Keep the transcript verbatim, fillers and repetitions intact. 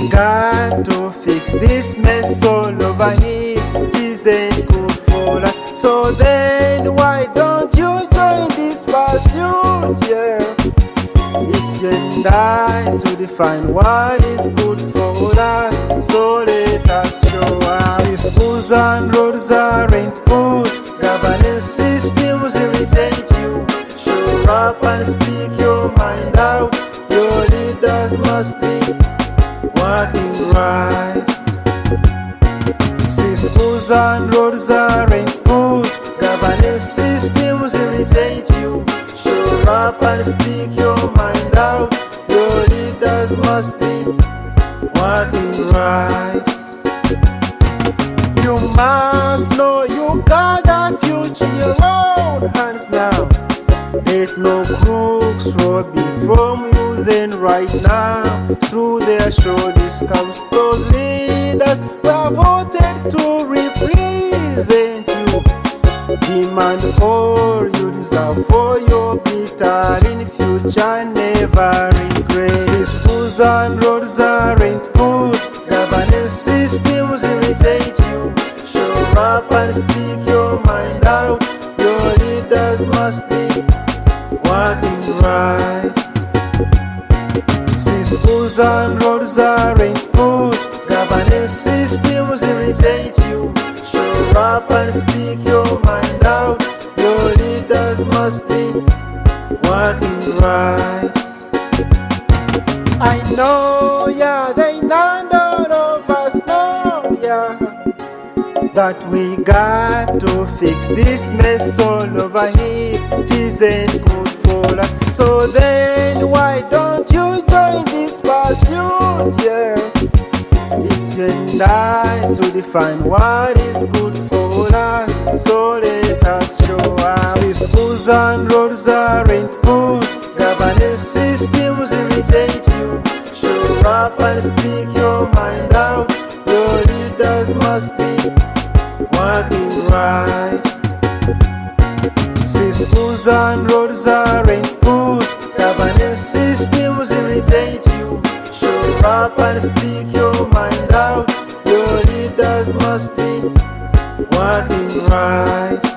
we got to fix this mess all over here. It isn't good for us. So then why don't you join this pursuit? Yeah, it's you and I to define what is good for us. So let us show us. If schools and roads aren't good, governance systems irritate you. Show up and speak your mind out. Your leaders must be working right. See if schools and roads aren't good, governance systems irritate you. Show up and speak your mind out. Your leaders must be working right. You must know you got the future in your own hands now. Let no crooks rob you from you then right now. Through their shoulders comes those leaders who have voted to represent you. Demand all you deserve for your bitter in future, never regret. If schools and roads aren't good, governance systems irritate you. Show up and speak your mind out. Your leaders must be working right. See if schools and roads aren't good, governance systems irritate you. Show up and speak your mind out. Your leaders must be working right. I know, yeah, they none of us know, yeah, that we got to fix this mess all over here. It isn't good for us. So then why don't you join this pursuit? Yeah, it's you and I to define what is good for us. So let us show us. If schools and roads aren't good, governance systems irritate you. Show up and speak your mind out. Your leaders must be working right. See if schools and roads aren't good, governance systems irritate you. Show up and speak your mind out. Your leaders must be working right.